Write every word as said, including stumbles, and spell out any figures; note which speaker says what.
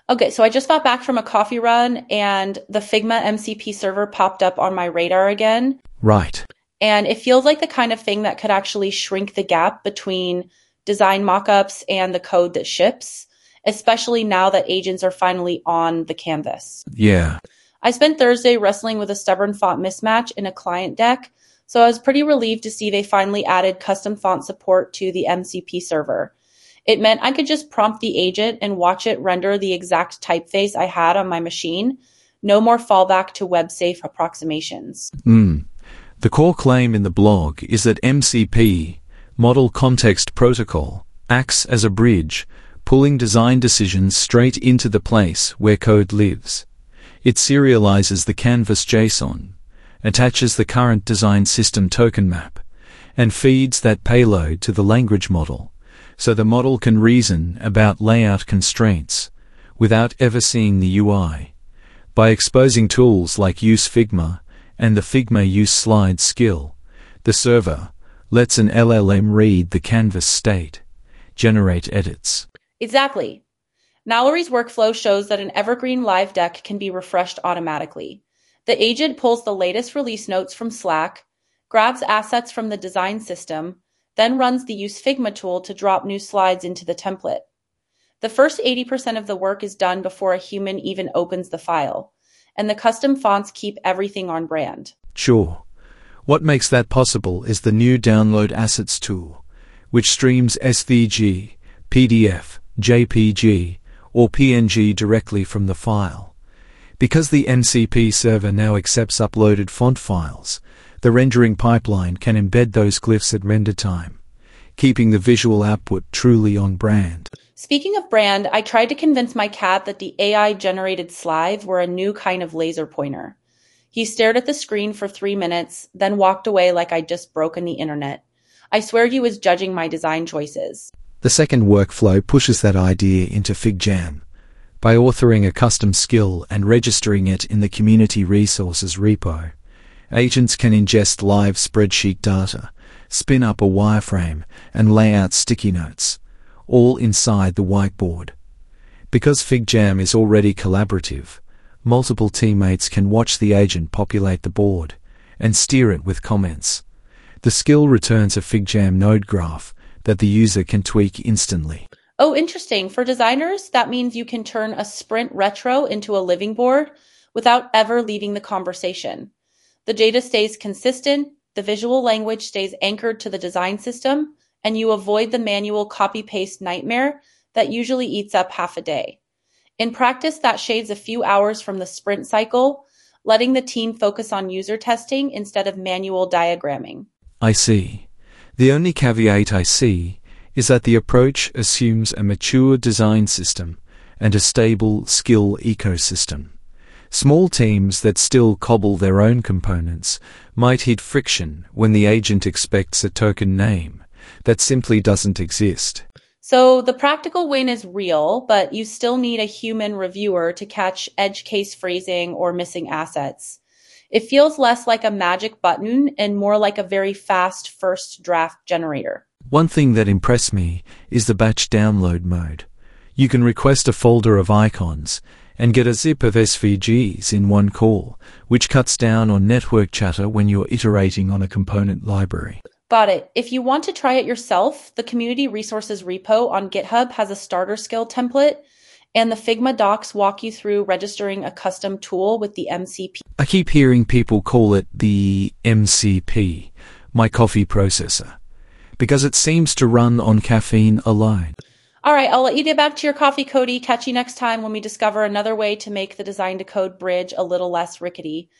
Speaker 1: Okay, so I just got back from a coffee run and the Figma M C P server popped up on my radar again.
Speaker 2: Right.
Speaker 1: And it feels like the kind of thing that could actually shrink the gap between design mockups and the code that ships, especially now that agents are finally on the canvas.
Speaker 2: Yeah.
Speaker 1: I spent Thursday wrestling with a stubborn font mismatch in a client deck, so I was pretty relieved to see they finally added custom font support to the M C P server. It meant I could just prompt the agent and watch it render the exact typeface I had on my machine. No more fallback to web-safe approximations.
Speaker 2: Mm. The core claim in the blog is that M C P, Model Context Protocol, acts as a bridge, pulling design decisions straight into the place where code lives. It serializes the canvas JSON, attaches the current design system token map, and feeds that payload to the language model, so the model can reason about layout constraints without ever seeing the U I. By exposing tools like Use Figma and the Figma Use Slides skill, the server lets an L L M read the canvas state, generate edits.
Speaker 1: Exactly. Mallory's workflow shows that an evergreen live deck can be refreshed automatically. The agent pulls the latest release notes from Slack, grabs assets from the design system, then runs the Use Figma tool to drop new slides into the template. The first eighty percent of the work is done before a human even opens the file, and the custom fonts keep everything on brand.
Speaker 2: Sure. What makes that possible is the new Download Assets tool, which streams S V G, P D F, J P G, or P N G directly from the file. Because the M C P server now accepts uploaded font files, the rendering pipeline can embed those glyphs at render time, keeping the visual output truly on brand.
Speaker 1: Speaking of brand, I tried to convince my cat that the A I-generated slides were a new kind of laser pointer. He stared at the screen for three minutes, then walked away like I'd just broken the internet. I swear he was judging my design choices.
Speaker 2: The second workflow pushes that idea into FigJam. By authoring a custom skill and registering it in the Community Resources repo, agents can ingest live spreadsheet data, spin up a wireframe, and lay out sticky notes, all inside the whiteboard. Because FigJam is already collaborative, multiple teammates can watch the agent populate the board and steer it with comments. The skill returns a FigJam node graph that the user can tweak instantly.
Speaker 1: Oh, interesting. For designers, that means you can turn a sprint retro into a living board without ever leaving the conversation. The data stays consistent, the visual language stays anchored to the design system, and you avoid the manual copy-paste nightmare that usually eats up half a day. In practice, that shades a few hours from the sprint cycle, letting the team focus on user testing instead of manual diagramming.
Speaker 2: I see. The only caveat I see is that the approach assumes a mature design system and a stable skill ecosystem. Small teams that still cobble their own components might hit friction when the agent expects a token name that simply doesn't exist.
Speaker 1: So the practical win is real, but you still need a human reviewer to catch edge case phrasing or missing assets. It feels less like a magic button and more like a very fast first draft generator.
Speaker 2: One thing that impressed me is the batch download mode. You can request a folder of icons and get a zip of S V Gs in one call, which cuts down on network chatter when you're iterating on a component library.
Speaker 1: Got it. If you want to try it yourself, the Community Resources repo on GitHub has a starter skill template, and the Figma docs walk you through registering a custom tool with the M C P.
Speaker 2: I keep hearing people call it the M C P, my coffee processor, because it seems to run on caffeine alone.
Speaker 1: All right, I'll let you get back to your coffee, Cody. Catch you next time when we discover another way to make the design to code bridge a little less rickety.